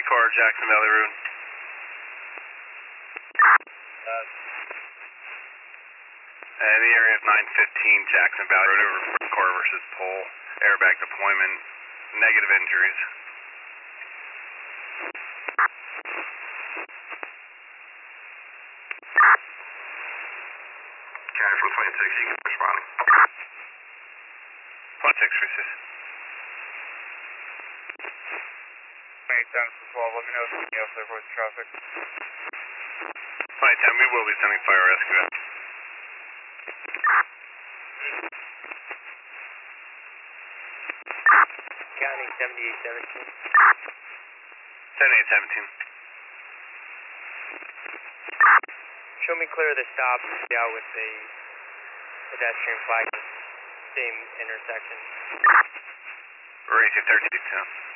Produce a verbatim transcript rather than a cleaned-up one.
four, Jackson Valley Road. Uh, in the area of nine fifteen Jackson Valley Road over car versus pole, airbag deployment, negative injuries. County from twenty-six, you can responding. twenty-six, three six. twenty ten from twelve, let me know if you can clear for the traffic. twenty ten, we will be sending fire rescue out. County seventy-eight seventeen. seventy-eight seventeen. Show me clear of the stop, out with the pedestrian flag, same intersection. Racy thirty-two.